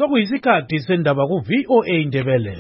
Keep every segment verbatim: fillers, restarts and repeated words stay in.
Sokuyisikhathi sendaba ku V O A Ndebele.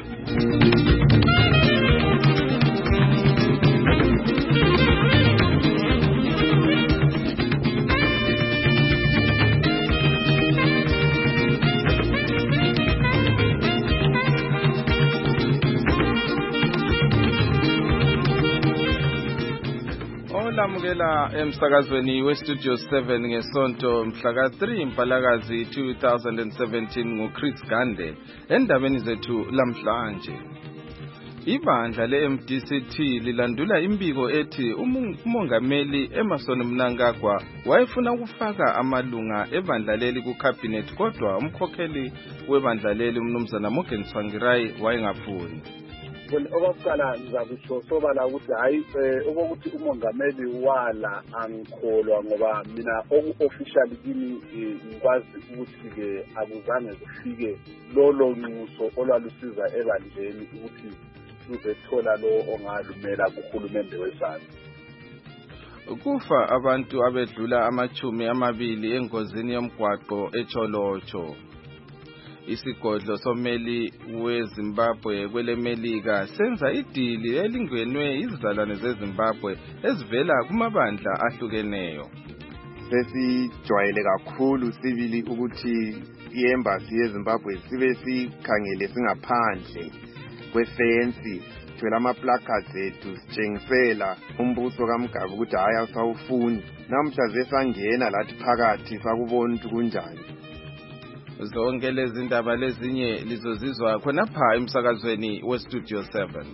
Olamukela emsakazweni we Studio seven ngesonto mhla ka three Mpalakazi two thousand seventeen ngoChris Gande endabeni zethu lamhlanje. Ibandla le-M D C T lilandula imbiko ethi umongameli Emmerson Mnangagwa wayefuna ukufaka amalunga ebandla leli ku cabinet kodwa umkhokheli webandla leli umnumzana Morgan Tsvangirai wayengafuni. Well, okokuqala ngizakusho sobala ukuthi hayi okokuthi umongameli wala angikholwa ngoba mina oku-officially kimi ngikwazi ukuthi ke akuzange kufike lolo nxuso olwalusiza ebandleni ukuthi luzethola lo ongalumela kuhulumende wesana. Kufa abantu abedlula amachumi amabili engozini yomgwaqo eCholocho. Isigodlo someli weZimbabwe kwelemelika senza idili elingenwe izizalwane zeZimbabwe ezivela kumabandla ahlukeneyo. Sesijwayele kakhulu sibili ukuthi iembassy yeZimbabwe sibe sikhangele singaphandle kwefensi thwela ama-placards ethu sitshengisela umbuso kaMgabe ukuthi hayi awusawufuni. Namhla zesangena lathi phakathi sakubona ukuthi kunjani. Zonke lezi ndaba lezinye lizozizwa khonapha emsakazweni we Studio seven.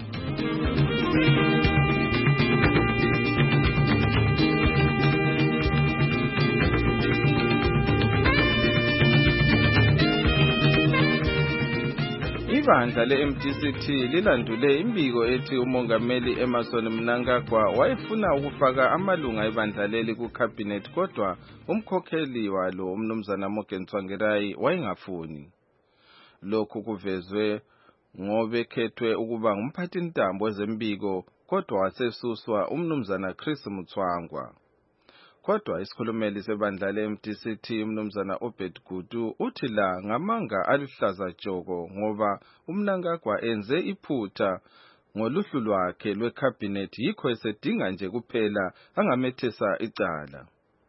Ibandla le-M D C T lilandule imbiko ethi umongameli Emmerson Mnangagwa wayefuna ukufaka amalunga ebandla leli ku cabinet kodwa umkhokheli walo umnumzana Morgan Tsvangirai wayengafuni. Lokhu kuvezwe ngobe khethwe ukuba ngumphathintambo wezembiko kodwa wasesuswa umnumzana Chris Mutswangwa. Kodwa isikhulumeli sebandla le-M D C T umnumzana Obed Gutu uthi la ngamanga aluhlaza tshoko ngoba uMnangagwa enze iphutha ngoluhlu lwakhe lwecabinet yikho esedinga nje kuphela angamethesa icala.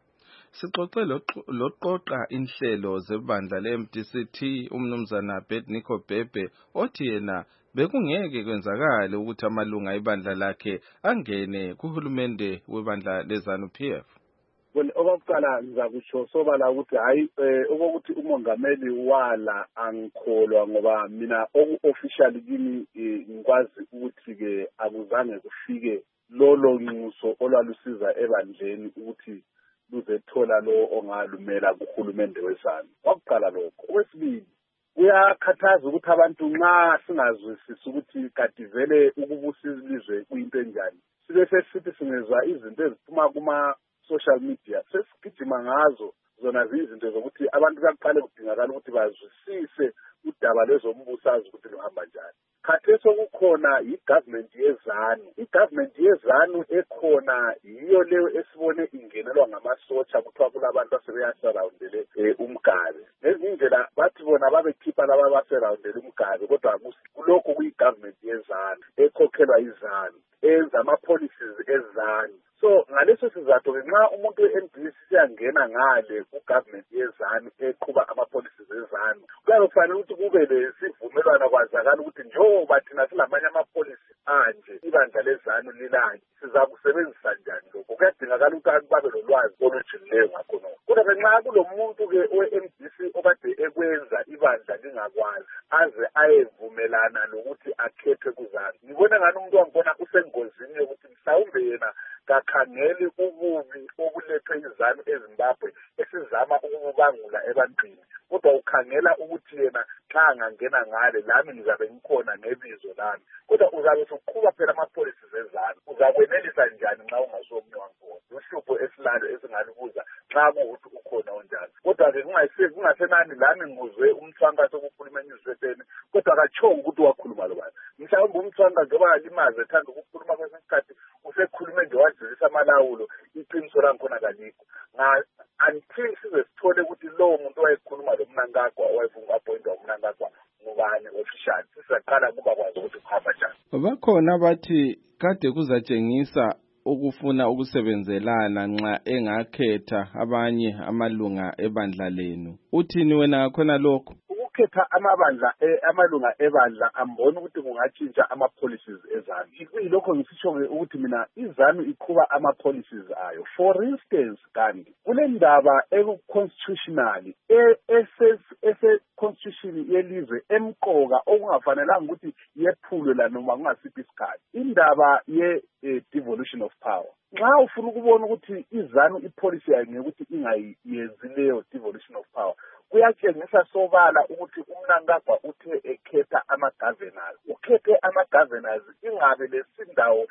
Sixoxe loqoqa inhlelo zebandla le-M D C T umnumzana Bednico Bebe othi yena bekungeke kwenzakale ukuthi amalunga ebandla lakhe angene kuhulumende webandla leZANU P F. Well, okokuqala ngizakusho sobala ukuthi hayi okokuthi umongameli wala angikholwa ngoba mina oku-officially kimi ngikwazi ukuthi ke akuzange kufike lolo nxuso olwalusiza ebandleni ukuthi luzethola lo ongalumela kuhulumende wesana. Okokuqala lokho. Okwesibili, kuyakhathaza ukuthi abantu nxa singazwisisi ukuthi kade vele ukubusa izizwe kuyinto enjani. Sibe sesithi singezwa izinto eziphuma kuma social media sesigijima ngazo zona izinto zokuthi abantu baqale kudingakala ukuthi bazwisise udaba lezombusazi ukuthi luhamba njani. Khathesi okukhona i-government yeZANU. I-government yeZANU ekhona yiyo leyo esibone ingenelwa ngamasotsha kuthiwa kulabantu asebeyasurroundele uMgabe. Ngezinye indlela bathi bona babekhipha laba abasurroundele uMgabe kodwa kulokho kuyi-government yeZANU ekhokhelwa iZANU enza ama-policies eZANU. So ngaleso sizathu ke nxa umuntu we-M D C siyangena ngale ku-government yeZANU eqhuba ama-policies eZANU kuyabe kufanele ukuthi kube lesivumelwano kwazakala ukuthi njengoba thina silamanye ama-policy anje ibandla leZANU lilanje sizakusebenzisa njani lokho. Kuyadingakala ukuthi abantu babe lolwazi olujiyileyo ngakho nokho. Kodwa nxa kulomuntu-ke we-M D C okade ekwenza ibandla lingakwazi aze ayevumelana lokuthi akhethwe kuZANU, ngibona ngani umuntu wangibona usengozini yokuthi mhlawumbe yena kakhangeli ububi obulethwe iZANU eZimbabwe esizama ukubangula ebantwini kodwa ukhangela ukuthi yena xa angangena ngale lami ngizabe ngikhona ngebizo lami. Kodwa uzabe usuqhuba phela ama-policies eZANU, uzakwenelisa njani nxa ungasomunye wankhona? Uhlupho esilalo esingalibuza xa kuwukuthi ukhona onjani. Kodwa-ke kungasenani lami nguzwe umthwanga sokukhuluma enyuvesiteni kodwa akatshongo ukuthi wakhuluma lobani. Mhlawumbe umthwanga njengoba limaze ethanda ukukhuluma kwesinye isikhathi usekhulume nje wajezisa amalawulo iqiniso lankhona kalikho. Until size sithole ukuthi lowo muntu owayekhuluma lo uMnangagwa owayefuna uku-appointwa uMnangagwa ngubani official sisaqala kuba kwazi ukuthi kuhamba njani. Bakhona bathi kade kuzatshengisa ukufuna ukusebenzelana nxa engakhetha abanye amalunga ebandla lenu. Uthini wena khona lokho? Ukukhetha amabandla amalunga ebandla ambona ukuthi kungatshintsha ama-policies ezanu. Kuyilokho ngisitsho ukuthi mina izanu iqhuba ama-policies ayo. For instance, kanti kule ndaba eku-constitutional ese-constitution yelizwe emqoka okungafanelanga ukuthi yephulwe la noma kungasiphi isikhathi. Indaba ye-devolution of power. Nxa ufuna ukubona ukuthi izanu ipolicy yayo ngekuthi ingayenzi leyo devolution of power, kuyatshengisa sobala ukuthi uMnangagwa uthe ekhetha ama-governors. Ukhethe ama-governors ingabe lesindawo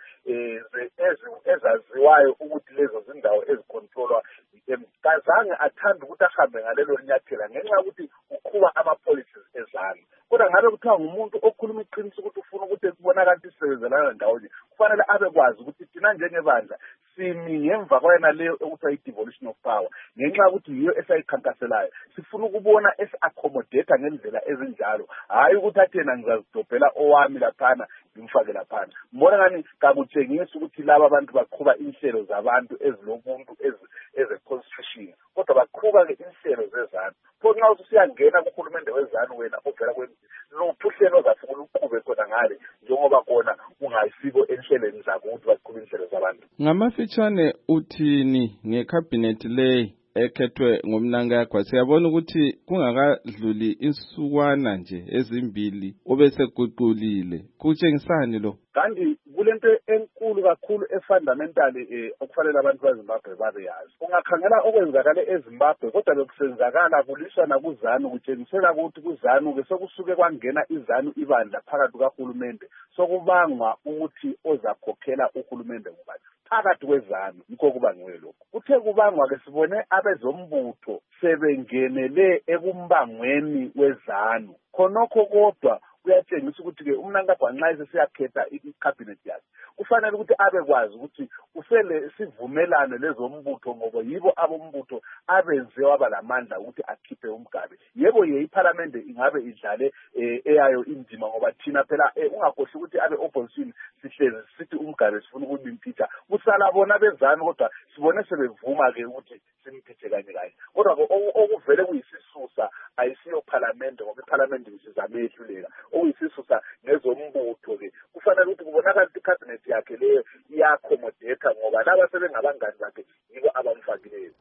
ezaziwayo ukuthi lezo zindawo ezicontrolwa kazange athanda ukuthi ahambe ngalelo nyathela ngenxa yokuthi uqhuba ama-policies ezanu. Kodwa ngabe kuthiwa ngumuntu okhuluma iqiniso ukuthi ufuna ukuthi kubonakala ukuthi sisebenzelana ndawonye, kufanele abekwazi ukuthi thina njengebandla simi ngemva kwayena leyo ekuthiwa i-devolution of power ngenxa yokuthi yiyo esayikhankaselayo. Sifuna ukubona esi-accommodate ngendlela ezinjalo, hhayi ukuthi athena ngizazidobhela owami laphana ngimfake laphana. Mbona ngani kakutshengisi ukuthi laba abantu baqhuba inhlelo zabantu ezilobuntu eze-constitution, kodwa baqhuba-ke inhlelo zezanu. Pho nxa usuyangena kuhulumende wezanu wena ovela kwenzi luphi uhlelo ozafuna uqhube khona ngale njengoba kona ungayisiko enhlelweni zakho ukuthi baqhube inhlelo zabantu. Ngamafitshane uthini ngekhabhinethi leyi ekhethwe ngumNangagwa? Siyabona ukuthi kungakadluli insukwana nje ezimbili obeseguqulile. Kutshengisani lo? Kanti kulento enkulu kakhulu efundamentally okufanele abantu bazimbabwe babeyazi. Ungakhangela okwenzakala eZimbabwe kodwa bekusenzakala kuliswana kuzanu kutshengisela ukuthi kuzanu-ke sokusuke kwangena izanu ibandla phakathi kahulumende sokubangwa ukuthi ozakhokhela uhulumende ngubani phakathi kwezanu. Yikho kubangiwe lokho. Kuthe kubangwa-ke sibone abezombutho sebengenele ekumbangweni wezanu. Khonokho kodwa kuyatshengisa ukuthi-ke uMnangagwa nxa esesiyakhetha i-cabinet yakhe kufanele ukuthi abekwazi ukuthi ufele sivumelane lezombutho ngoba yibo abombutho abenze waba lamandla ukuthi akhiphe umgabe. Yebo ye iparlamente ingabe idlale eyayo indima ngoba thina phela ungakhohlwa ukuthi abe opposition sihlezi sithi umgabe sifuna ukumimphitha. Kusala bona bezanu kodwa sibone sebevuma-ke ukuthi simphithe kanye kanye. Kodwa okuvele kuyisisusa ayisiyo parliamente ngoba iparlamente isizamehluleka. Okuyisisusa nezombutho-ke kufanele ukuthi kubonakala ukuthi icabinet yakhe leyo iya-accommodate ngoba laba sebengabangani bakhe yibo abamfakileyo.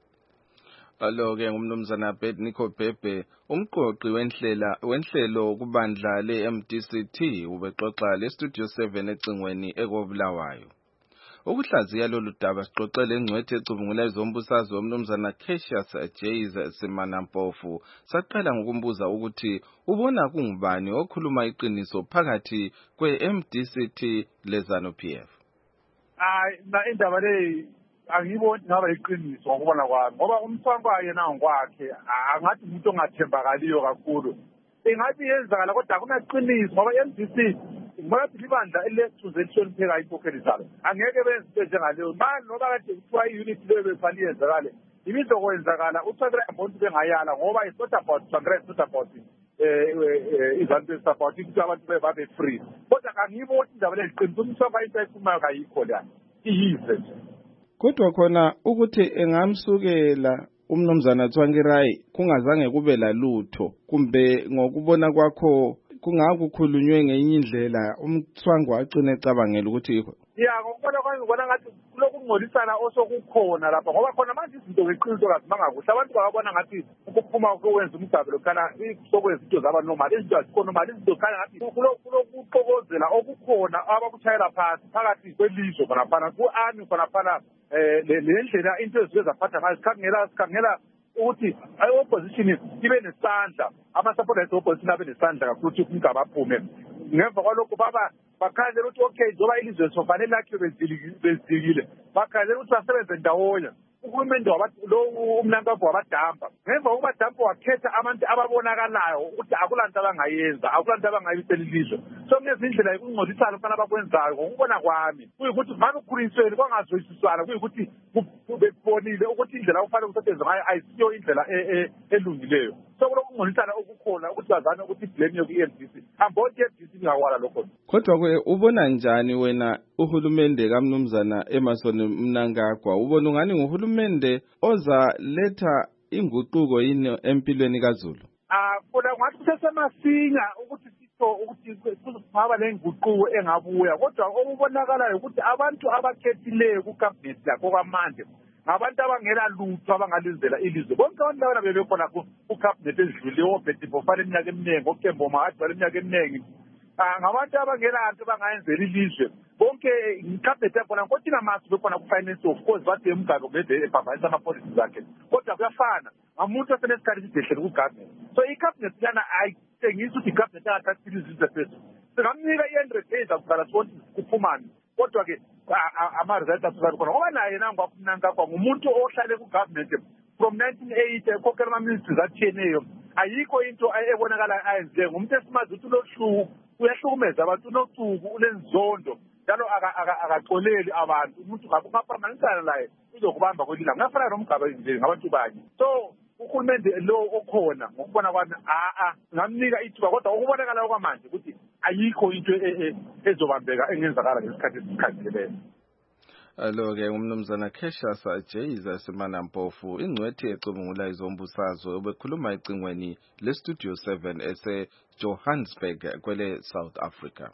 Alo-ke ngumnumzana Nico Bhebhe, umqoqi wenhlela wenhlelo kubandla le-M D C T ubexoxa le-Studio seven ecingweni ekobulawayo. Ukuhlaziya lolu daba sixoxele ingcwethi ecubungula ezombusazwe umnumzana Cassius Jays Simanampofu. Saqala ngokumbuza ukuthi ubona kungubani okhuluma iqiniso phakathi kwe-M D C T leZANU P F. Hayi na indaba le angiboni ngaba iqiniso ngokubona kwami ngoba umthwangwa yena ngokwakhe angathi umuntu ongathembakaliyo kakhulu. Ingathi yenzakala kodwa akunaqiniso ngoba i-M D C ngibona ukuthi libandla elesizweni phela inkokheli zalo angeke benze into njengaleyo manje noba kade kuthiwa i-unit leyo befani yenzakale ibizo kwenzakala uTsandra Mbonto bengayala ngoba it's not about Tsandra, it's not about izanto support ukuthi abantu babe free kodwa angiboni indaba leqiniso umthwangwa into ayifumayo kayikho la iyize nje. Kodwa khona ukuthi engamsukela umnumzana Tsvangirai kungazange kube lalutho kumbe ngokubona kwakho kungakukhulunywe ngenye indlela umthwangwa agcine ecabangela ukuthi ya ngokubona kwami ngibona ngathi kulokungcolisana osokukhona lapha ngoba khona manje izinto ngeqiniso kazimanga kuhle abantu bakabona ngathi ukuphuma ukwenza umgabe lokana sokwenza into zaba normal izinto azikho normal izinto khanya ngathi kulokuxokozela okukhona abakuchayela phansi phakathi kwelizwe khona phana ku-army khona phana le ndlela into eziwe zaphatha ngayo sikhangela sikhangela ukuthi i-opposition ibe nesandla ama-supporters opposition abe nesandla kakhulu ukuthi umgabe aphume ngemva kwalokho baba bakhanzela ukuthi okay njengoba ilizwe sofanele lakhiwe bezidikile bakhanzela ukuthi basebenze ndawonye uhulumende lo uMnangagwa wabadampa ngemva kokubadampa wakhetha abantu ababonakalayo ukuthi akulanto abangayenza akulanto abangayibisela ilizwe so kunezindlela yokungcolisana ukufana abakwenzayo ngokubona kwami kuyikuthi ngabe ukukhulunyisweni kwangazwisiswana kuyikuthi bebonile ukuthi indlela kufanele kusetshenzwe ngayo ayisiyo indlela elungileyo sokulokungcolisana okukhona ukuthi bazana ukuthi blame yoku-E M D C amboti i-E M D C ingakwala lokho. Kodwa ke ubona njani wena uhulumende kaMnumzana Emmerson Mnangagwa? Ubona ungani nguhulumende oza letha inguquko yini empilweni kaZulu? Ah kodwa ngathi kusesemasinya ukuthi sitho ukuthi kuzaba lenguquko engabuya, kodwa okubonakalayo ukuthi abantu abakhethileyo ku-cabinet lakho kwamanje ngabantu abangela lutho abangalizela ilizwe. Bonke abantu laba bebekhona ku-cabinet ezidlulileyo, oBetty Bofana iminyaka eminingi, oKembo Mahadwala iminyaka eminingi, ngabantu abangela nto bangayenzela ilizwe. Bonke i-cabinet yakhona kodwa inamasu bekhona ku-finance, of course bathi eMgabe kube ebhavanisa ama-policies zakhe, kodwa kuyafana ngamuntu osenesikhathi sidehlele ku-cabinet. So i-cabinet yana ayithengisi ukuthi i-cabinet angathathile izizwe phezulu. Singamnika i-hundred days akuqala sibona kuphumani, kodwa ke ama-results asuka khona ngoba naye nangwakumnankakwa ngumuntu ohlale ku-government from nineteen eighty ekhokhela ama-ministries atshiyeneyo. Ayikho into ebonakala ayenzileyo. Ngumuntu esimazi ukuthi unohluku, uyahlukumeza abantu, unocuku, unenzondo, njalo akaxoleli abantu. Umuntu ngaphambanisana laye uzokubamba kwelila ngafana nomgaba nje ngabantu banye. So uhulumende lo okhona ngokubona kwami a a ngamnika ithuba, kodwa ukubonakala kwamanje ukuthi ayikho into ezobambeka engenzakala ngesikhathi esikhangeleleyo. Alo-ke umnumzana Cassius Jayza Semanampofu, ingcwethi ecubungula izombusazwe, obekhuluma ecingweni le-Studio seven ese-Johannesburg kwele South Africa.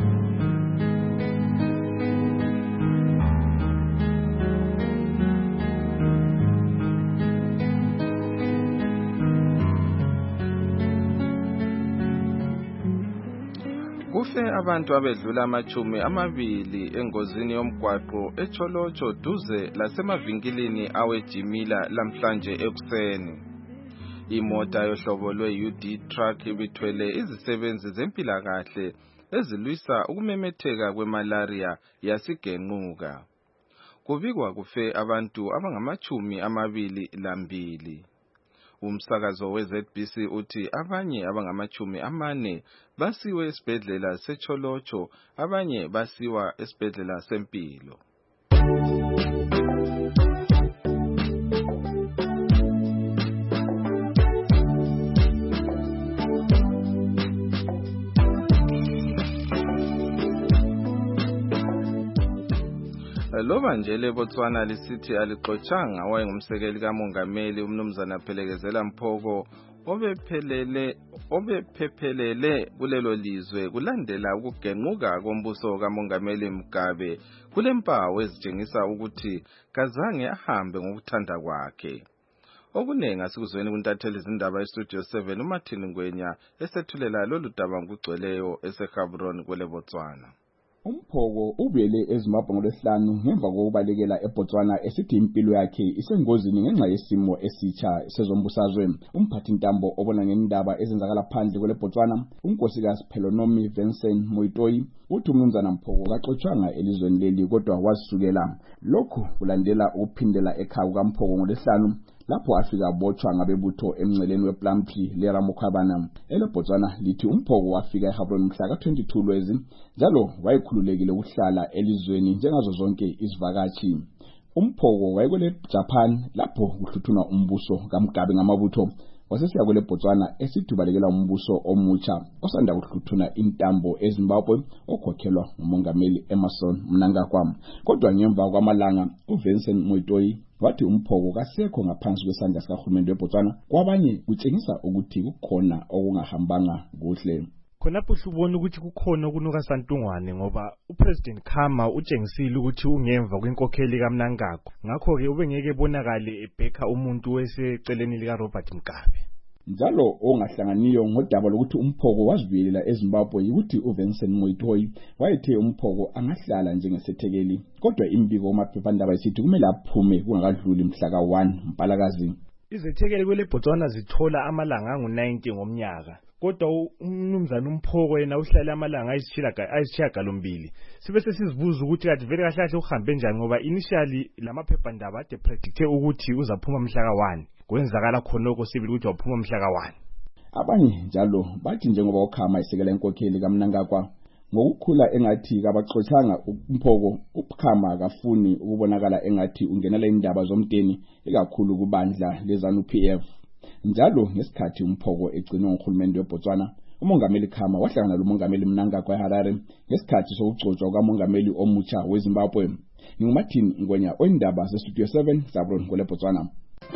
Kufe abantu abedlula amachumi amabili engozini yomgwaqo eCholocho duze lasemavinkilini awejimila lamhlanje ekuseni. Imota yohlobo lwe-U D truck ibithwele izisebenzi zempilakahle ezilwisa ukumemetheka kwemalaria yasigenquka. Kubikwa kufe abantu abangamachumi amabili lambili. Umsakazo we-Z B C uthi abanye abangamachumi amane basiwe esibhedlela seCholocho, abanye basiwa esibhedlela sempilo. Loba nje leBotswana lisithi alixotsanga wayengumsekeli kamongameli umnumzana Phelekezela Mphoko obephelele obephephelele kulelo lizwe kulandela ukugenquka kombuso kamongameli Mugabe, kulempawu ezitshengisa ukuthi kazange ahambe ngokuthanda kwakhe. Okunengi asikuzweni kuntatheli izindaba eStudio seven uMartin Ngwenya esethulela lolu daba ngugcweleyo eseGaborone kwele Botswana. Umphoko ubuyele eZimbabwe ngolwesihlanu ngemva kokubalekela eBotswana esithi impilo yakhe isengozini ngenxa yesimo esitsha sezombusazwe. Umphathintambo obona ngendaba ezenzakala phandle kwele Botswana, unkosikazi Pelonomi Vincent Moitoi, uthi umnumzana Mphoko kaxotshwanga elizweni leli kodwa wasukela. Lokhu kulandela ukuphindela ekhaya kukaMphoko ngolwesihlanu lapho afika botshwa ngabebutho emnceleni wePlumtree leRamokhubana. Ele Botswana lithi uMphoko wafika eGaborone mhla ka twenty-two Lwezi, njalo wayekhululekile ukuhlala elizweni njengazo zonke izivakashi. uMphoko wayekwele Japan lapho kuhluthuna umbuso kaMugabe ngamabutho, wasesiya kwele Botswana esithubalekela umbuso omutsha osanda kuhluthuna intambo eZimbabwe okhokhelwa ngumongameli Emmerson Mnangagwa. Kodwa ngemva kwamalanga uVincent Moitoi wathi uMphoko kasekho ngaphansi kwesandla sikahulumende weBotswana, kwabanye kutshengisa ukuthi kukhona okungahambanga kuhle. Khonapho ubona ukuthi kukhona okunuka santungwane ngoba uPresident Khama utshengisile ukuthi ungemva kwenkokheli kaMnangagwa, ngakho ke ubengeke ebonakale ebheka umuntu weseceleni lika Robert Mugabe. Njalo ongahlanganiyo ngodaba lokuthi uMphoko wazibiyelela eZimbabwe ukuthi uVincent Moitoi wayethe uMphoko angahlala njengesethekeli, kodwa imbiko kumaphephandaba isithi kumele aphume kungakadluli mhla ka one Mpalakazi. Izethekeli kwele Botswana zithola amalanga angu ninety ngomnyaka, kodwa umnumzana uMphoko yena uhlale amalanga ayisishiyagalombili. Sibe sesizibuza ukuthi kathi vele kahle kahle uhambe njani ngoba initially lamaphephandaba ade predicte ukuthi uzaphuma mhla ka one, kwenzakala khonoko sibili ukuthi waphuma mhla ka one. Abanye njalo bathi njengoba uKhama isekela inkokheli kaMnangagwa ngokukhula engathi kabaxotsanga uMphoko, uKhama akafuni ukubonakala engathi ungenela indaba zomteni ikakhulu kubandla leZANU P F. Njalo ngesikhathi umphoko egcinwe nguhulumende weBotswana, umongameli Khama wahlangana lomongameli Mnangagwa eHarare ngesikhathi sokugcotshwa kukamongameli omutsha weZimbabwe. NginguMartin Ngwenya oyindaba zeStudio seven Sabron kule Botswana.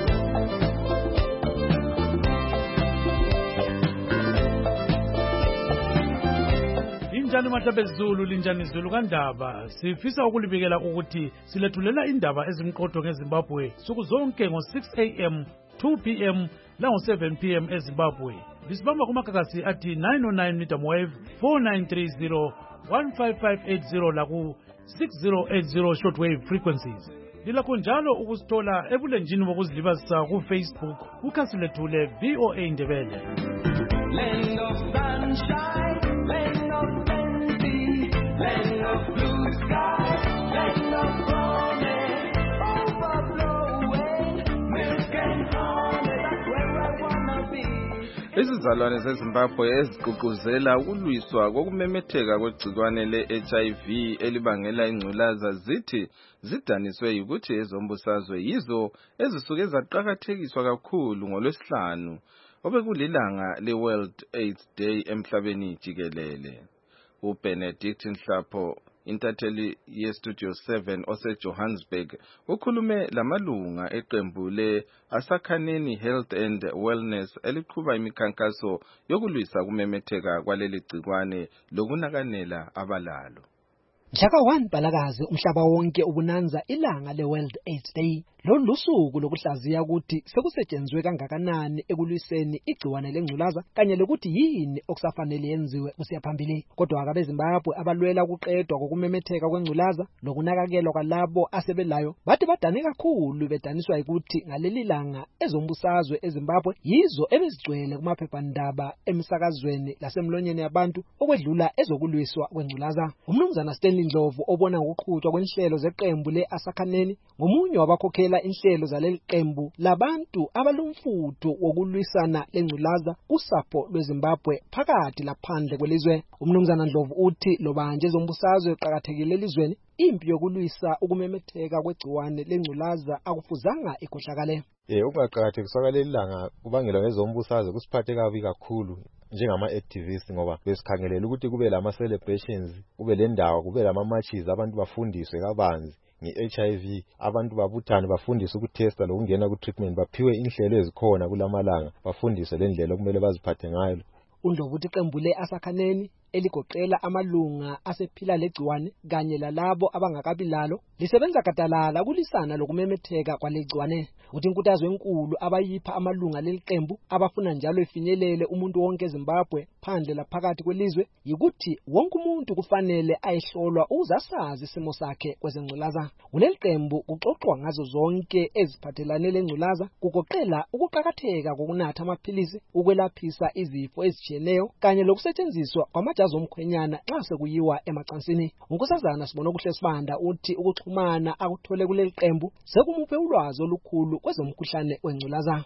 Linjani mahlabezulu, linjani Zulu kandaba. Sifisa ukulibikela ukuthi silethulela indaba ezimqotho ngeZimbabwe suku zonke ngo six a m, two p m lango seven p m eZimbabwe. Lisibamba kumakakasi athi nine oh nine medium wave, four nine three zero, one five five eight zero laku six zero eight zero shortwave frequencies. Lilakho njalo ukusithola ebulenjini bokuzilibazisa ku Facebook kukhasi lethu le V O A Indebele. Land of sunshine, land of plenty, land of blue sky, land of promise, overflowing, milk and honey, that's where I wanna be. Izizalwane zeZimbabwe ezigqugquzela ukulwiswa kokumemetheka kwegcikwane le-H I V elibangela ingculaza zithi zidaniswe ukuthi ezombusazwe yizo ezisuke zaqakathekiswa kakhulu ngolwesihlanu obekulilanga le-World AIDS Day emhlabeni jikelele. uBenedict Nhlapho, intatheli yeStudio seven oseJohannesburg, ukhulume lamalunga eqembu le-Asakhaneni Health and Wellness eliqhuba imikhankaso yokulwisa kumemetheka kwaleli gcikwane lokunakanela abalalo. Mhlaka one Mbalakazi umhlaba wonke ubunanza ilanga le-World AIDS Day. Lolu lusuku lokuhlaziya ukuthi sekusetshenzwe kangakanani ekulwiseni igciwane lengculaza kanye lokuthi yini okusafanele yenziwe kusiyaphambili. Kodwa abeZimbabwe abalwela ukuqedwa kokumemetheka kwengculaza lokunakekelwa kwalabo asebelayo bathi badane kakhulu bedaniswa ukuthi ngaleli langa ezombusazwe eZimbabwe yizo ebezigcwele kumaphephandaba emsakazweni lasemlonyeni yabantu okwedlula ezokulwiswa kwengculaza. Umnumzana Stanley Ndlovu obona ngokuqhutshwa kwenhlelo zeqembu le-Asakhaneni ngomunye wabakhokela inhlelo zaleli qembu labantu abalumfutho wokulwisana lengculaza kusapho lweZimbabwe phakathi laphandle kwelizwe. Umnumzana Ndlovu uthi lobanje ezombusazwe eqhakathekile elizweni impi yokulwisa ukumemetheka kwegciwane lengculaza akufuzanga ikhohlakale. Eh ukungaqhakathekiswa kwaleli langa kubangelwa ngezombusazwe kusiphathe kabi kakhulu njengama activists ngoba besikhangelela ukuthi kube lama celebrations, kube le ndawo, kube lama matches, abantu bafundiswe kabanzi nge-H I V, abantu babuthane bafundiswe ukutesta lokungena ku treatment, baphiwe inhlelo ezikhona kulamalanga, bafundiswe le ndlela okumele baziphathe ngayo. Undlovu uthi iqembu le-Asakhaneni eligoqela amalunga asephila legciwane kanye lalabo abangakabi lalo lisebenza gadalala kulisana lokumemetheka kwalegciwane. Uthi inkuthazo enkulu abayipha amalunga leliqembu abafuna njalo ifinyelele umuntu wonke eZimbabwe phandle laphakathi kwelizwe yikuthi wonke umuntu kufanele ayihlolwa ukuze asazi isimo sakhe kwezengculaza. Kuleli qembu kuxoxwa ngazo zonke eziphathelane lengculaza kugoqela ukuqhakatheka kokunatha amaphilisi ukwelaphisa izifo ezitshiyeneyo kanye lokusetshenziswa kwamajazi omkhwenyana nxa sekuyiwa emacansini. Unkosazana Sibona Kuhle Sibanda uthi ukuxhumana akuthole kuleli qembu sekumuphe ulwazi olukhulu kwezomkhuhlane wengculaza.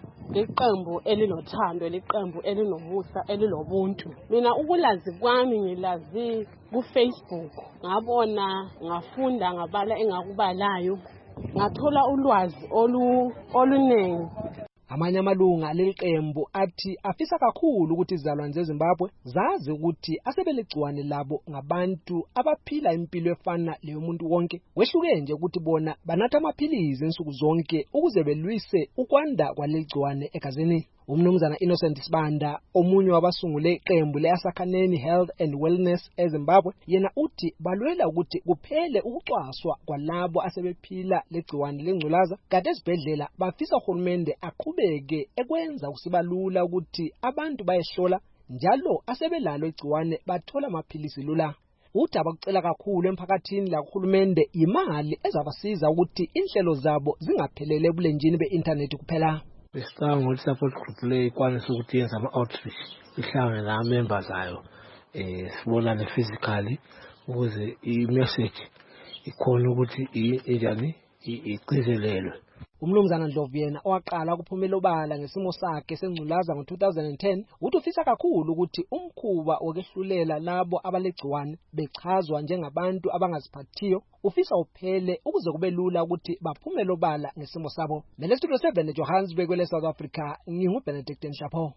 Iqembu elinothando, liqembu elinomusa, elilobuntu. Mina ukulazi kwami ngilazi ku Facebook, ngabona, ngafunda, ngabala engakubalayo, ngathola ulwazi olu olunengi. Amanye amalunga leliqembu athi afisa kakhulu ukuthi izalwane zeZimbabwe zazi ukuthi asebeligciwane labo ngabantu abaphila impilo efana leyo muntu wonke. Wehluke nje ukuthi bona banatha amaphilizi insuku zonke ukuze belwise ukwanda kwalegciwane egazini. Umnumzana Innocent Sibanda omunye wabasungule iqembu le-Asakhaneni Health and Wellness eZimbabwe yena uthi balwela ukuthi kuphele ukucwaswa kwalabo asebephila legciwane lengculaza kade ezibhedlela bafisa uhulumende aqhubeke ekwenza kusibalula ukuthi abantu bayehlola njalo asebelalo igciwane bathola amaphilisi lula. Uthi abakucela kakhulu emphakathini la uhulumende imali ezabasiza ukuthi inhlelo zabo zingaphelele ebulenjini be-internet kuphela. Besicabanga ukuthi support group le ikwanisa ukuthi yenza ama-outreach ihlangane nama-members ayo eh sibonane physically ukuze i-message ikhona ukuthi injani igcizelelwe. Umnumzana Ndlovu yena owaqala ukuphumela obala ngesimo sakhe sengculaza ngo-two thousand ten uthi ufisa kakhulu ukuthi umkhuba wokwehlulela labo abalegciwane bechazwa njengabantu abangaziphathiyo ufisa uphele ukuze kube lula ukuthi baphumele obala ngesimo sabo. Mele Studio seven eJohannesburg kwele South Africa, nginguBenedict Nshapo.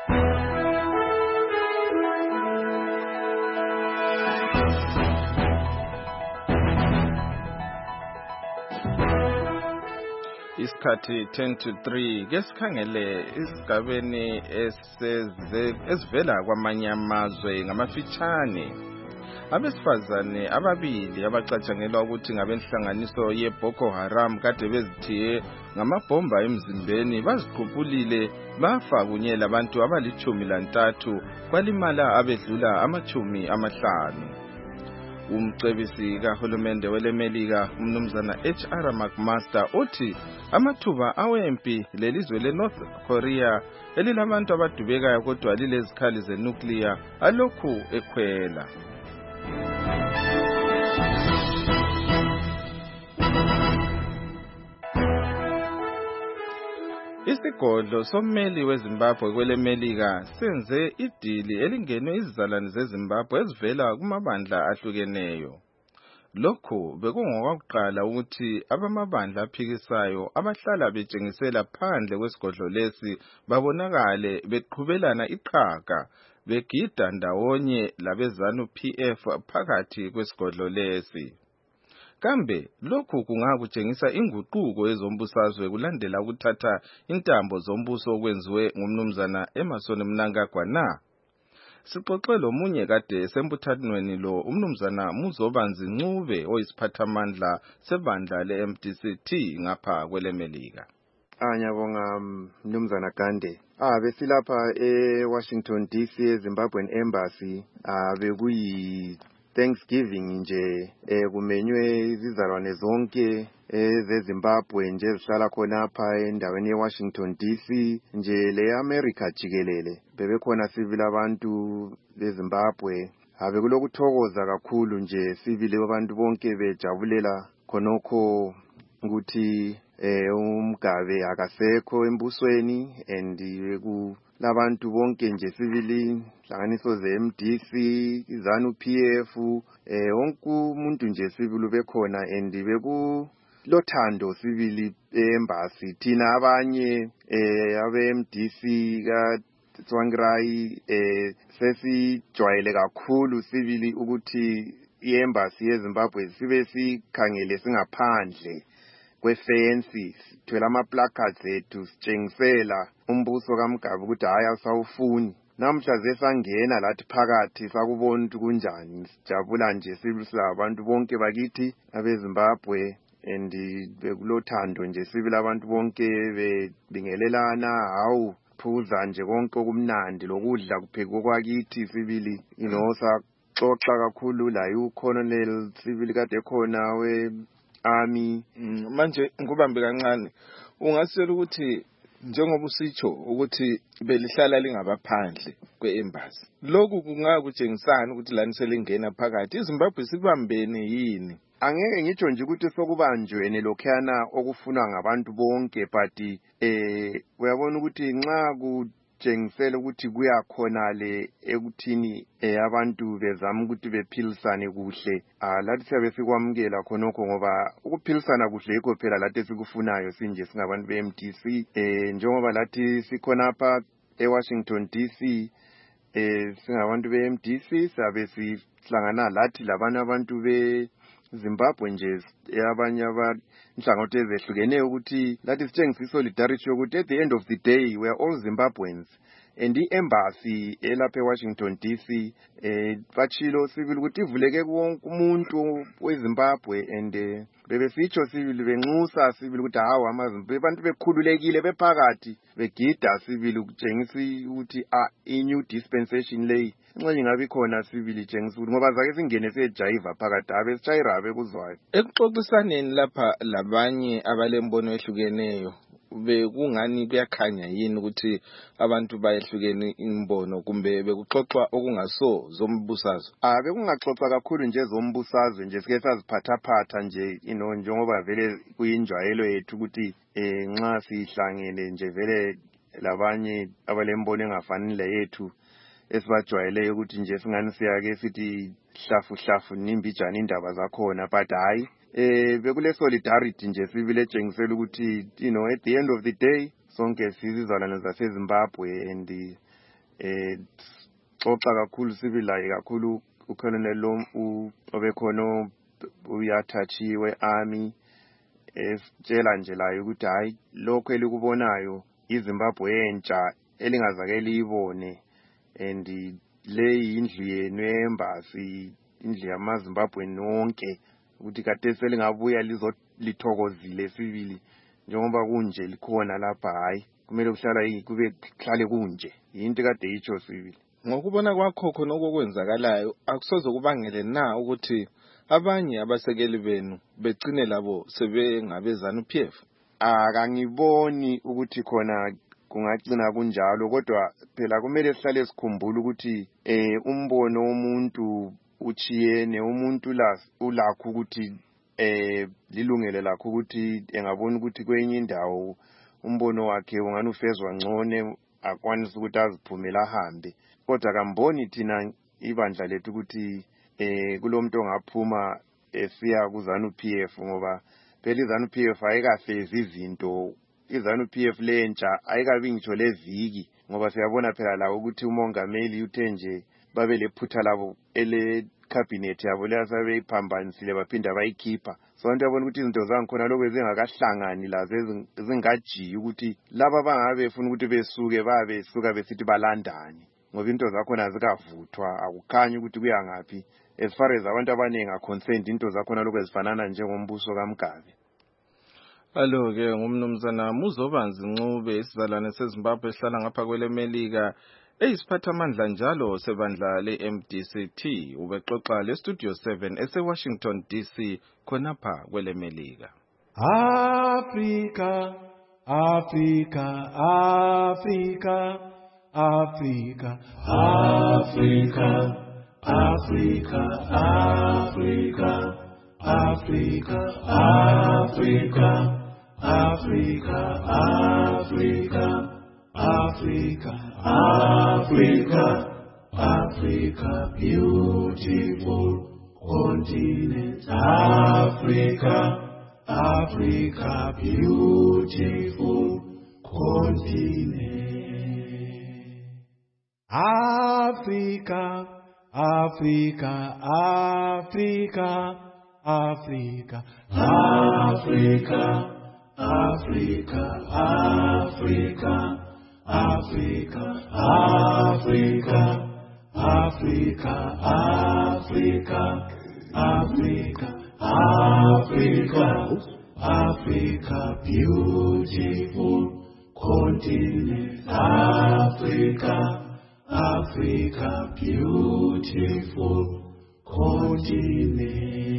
Isikhathi ten to three ke sikhangele isigabeni esivela kwamanye amazwe ngamafitshane. Abesifazane ababili abacatshangelwa ukuthi ngabenhlanganiso yeBoko Haram kade bezithiye ngamabhomba emzimbeni baziqhubulile bafa kunye labantu abalichumi lantathu kwalimala abedlula amachumi amahlanu. Umcebisi kahulumende welemelika umnumzana H R McMaster uthi amathuba awempi lelizwe leNorth Korea elilabantu abadubekayo kodwa lilezikhali zenuclear alokhu ekhwela. Isigodlo sommeli weZimbabwe kwelemelika senze idili elingenwe izizalwane zeZimbabwe ezivela kumabandla ahlukeneyo. Lokhu bekungokuqala ukuthi abamabandla aphikisayo abahlala betshengisela phandle kwesigodlo lesi babonakale beqhubelana iqhaga begida ndawonye labezanu P F phakathi kwesigodlo lesi. Kambe lokhu kungakutshengisa inguquko ezombusazwe kulandela ukuthatha intambo zombuso okwenziwe ngumnumzana Emmerson Mnangagwa na? Sixoxe lomunye kade sembuthanweni lo umnumzana Muzobanzi Ncube oyisiphathamandla sebandla le-M D C T ngapha kwelemelika. Anyabonga mnumzana Gande. Ah besilapha eWashington D C eZimbabwean Embassy ah bekuyi Thanksgiving nje eh kumenywe izizalwane zonke ezeZimbabwe nje zihlala khona apha endaweni yeWashington D C nje leAmerica jikelele. Bebekhona sivile abantu beZimbabwe habe kulokuthokoza kakhulu nje sivile abantu bonke bejabulela khonokho ukuthi eh uMgabe akasekho embusweni and beku labantu bonke nje sivili hlanganiso ze-M D C izanu P F eh wonke umuntu nje sivili bekhona and beku lothando sivili embassy thina abanye eh abe-M D C ka Tsvangirai eh sesijwayele kakhulu sivili ukuthi iembassy yeZimbabwe sibe sikhangele singaphandle kwefensi thwela ama placards ethu sitshengisela umbuso kaMgabe ukuthi hayi asawufuni. Namhla zesangena lathi phakathi sakubona ukuthi kunjani sijabula nje sibisa abantu bonke bakithi abeZimbabwe and bekulothando nje sibila abantu bonke bebingelelana hawu phuza nje konke okumnandi lokudla kuphekwe kwakithi sibili you know saxoxa kakhulu la uColonel sibili kade khona we army manje ngubambe kancane ungasitshela ukuthi njengoba usitsho ukuthi belihlala lingabaphandle kweembassy lokhu kungakutshengisana ukuthi lani selingena phakathi iZimbabwe sikubambene yini? Angeke ngitsho nje ukuthi sokubanjwene lokhana okufunwa ngabantu bonke but eh uyabona ukuthi nxa kutshengisela ukuthi kuyakhona le ekuthini eh abantu bezama ukuthi bephilisane kuhle ah lathi siyabe sikwamukela khonokho ngoba ukuphilisana kuhle yikho phela lathi sikufunayo sinje singabantu be-M D C eh njengoba lathi sikhona apha eWashington D C eh singabantu be-M D C sabe sihlangana lathi labana abantu be Zimbabwe nje abanye abanhlangothi ezehlukeneyo ukuthi lathi sitshengisa solidarity yokuthi at the end of the day we are all Zimbabweans and the embassy elapha eWashington D C eh bachilo sivile ukuthi ivuleke wonke umuntu weZimbabwe and bebesitsho sivile benxusa sivile ukuthi hawo amaZimbabwe abantu bekhululekile bephakathi begida sivile ukutshengisa ukuthi a new dispensation lay nxa ingabe khona sivile itshengisa ukuthi ngoba zake singene sejayiva phakathi abe sitshayira bekuzwayo Ekuxoxisaneni lapha labanye abalembono ehlukeneyo bekungani kuyakhanya yini ukuthi abantu bayehlukene imbono kumbe bekuxoxwa okungaso zombusazwe? Ah bekungaxoxa kakhulu nje zombusazwe nje sike saziphathaphatha nje you know njengoba vele kuyinjwayelo yethu ukuthi eh nxa sihlangene nje vele labanye abalembono engafani leyethu esibajwayeleyo ukuthi nje singani siyake sithi hlafu hlafu nimbijana indaba zakhona but hayi eh bekule solidarity nje sibile tshengisela ukuthi you know at the end of the day sonke sizizalwane zaseZimbabwe and eh xoxa kakhulu sibilaye kakhulu uColonel lo obekhona uyathachiwe army esitshela nje layo ukuthi hayi lokho elikubonayo iZimbabwe entsha elingazake liyibone and le indlu yenu embassy indlu yamaZimbabwe nonke ukuthi kade selingabuya lizolithokozile sibili njengoba kunje likhona lapha hayi kumele kuhlala kube kuhlale kunje into kade icho sibili. Ngokubona kwakho khona okukwenzakalayo akusoze kubangele na ukuthi abanye abasekeli benu begcine labo sebengabezana uP F? Akangiboni ukuthi khona kungagcina kunjalo kodwa phela kumele sihlale sikhumbula ukuthi eh umbono womuntu uchiyene umuntu la ulakho ukuthi eh lilungele lakho ukuthi engabona ukuthi kwenye indawo umbono wakhe ungani ufezwa ngcone akwanisa ukuthi aziphumela ahambe kodwa kamboni thina ibandla lethu ukuthi eh kulomuntu ongaphuma esiya kuzana uP F ngoba phela izana uP F ayikafezi izinto izana uP F lentsha ayikabi ngitsho leviki ngoba siyabona phela lawo ukuthi umongameli uthe nje babe lephutha labo ele cabinet yabo leyasabe iphambanisile baphinda bayikhipha so abantu yabona ukuthi izinto zangikhona lokho ezingakahlangani lazo ezingajiyi ukuthi laba bangabe befuna ukuthi besuke babe suka besithi balandani ngoba into zakhona zikavuthwa akukhanyi ukuthi kuya ngaphi as far as abantu abaningi aconsent into zakhona lokho ezifanana njengombuso kaMgabe. Alo ke ngumnumzana Muzobanzi Ncube isizalwane seZimbabwe ehlala ngapha kwele Melika eyisiphatha amandla njalo sebandla le-M D C T ubexoxa le Studio seven ese Washington D C khonapha kwele Melika. Africa, Africa, Africa, Africa, Africa, Africa, Africa, Africa, Africa, Africa, Africa, Africa, Africa, Africa, beautiful continent, Africa, Africa, beautiful continent. Africa, Africa, Africa, Africa, Africa, Africa, Africa, Africa, Africa, Africa, Africa, Africa, Africa, Africa, beautiful continent, Africa, Africa, beautiful continent.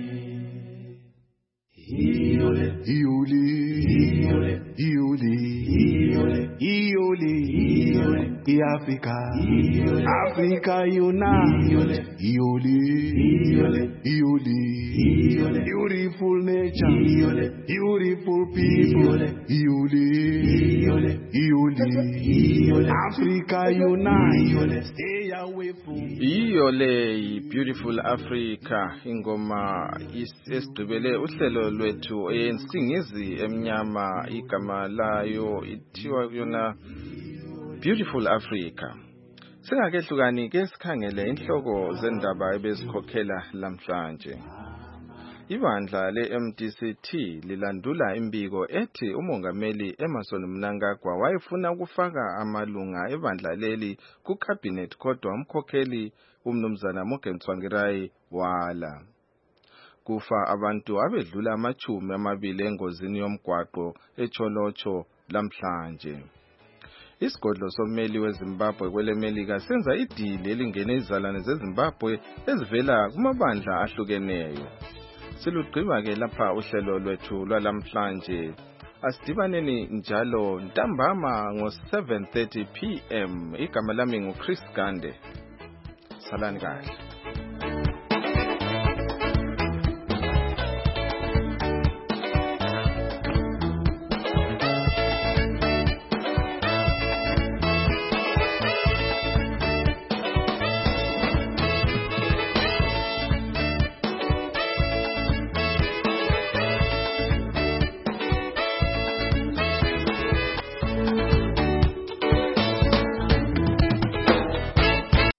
Iole, Iole, Iole, Iole, Iole, Iole, Iole, Africa, Iole, Africa unite, Iole, Iole, Iole, Iole, beautiful nature, Iole, beautiful people, Iole, Iole, Iole, Iole, Africa unite, stay away from Iole, beautiful Africa, ingoma esigqibele uhlelo lwethu eyensingizi emnyama igama layo ithiwa yona Beautiful Africa. Singakehlukani ke sikhangele inhloko zendaba ebezikhokhela lamhlanje. Ibandla le-M D C T lilandula imbiko ethi umongameli Emmerson Mnangagwa wayefuna ukufaka amalunga ebandla leli ku-cabinet kodwa umkhokheli umnumzana Morgan Tsvangirai wala. Kufa abantu abedlula amachumi amabili engozini yomgwaqo eCholocho lamhlanje. Isigodlo sommeli weZimbabwe kwele Melika senza idili elingene izalwane zeZimbabwe ezivela kumabandla ahlukeneyo. Silugqiba ke lapha uhlelo lwethu lwalamhlanje asidibaneni njalo ntambama ngo seven thirty p m igama lami nguChris Gande salani kahle.